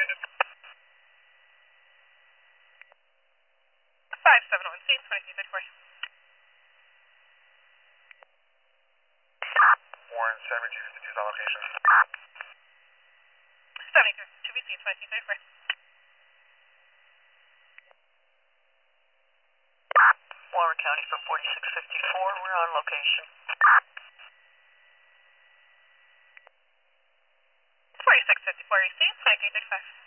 571 C, 2334. Warren 7252 location. 72 BC, 2334. Warren County for 4654, we're on location. 4654 EC, 2335.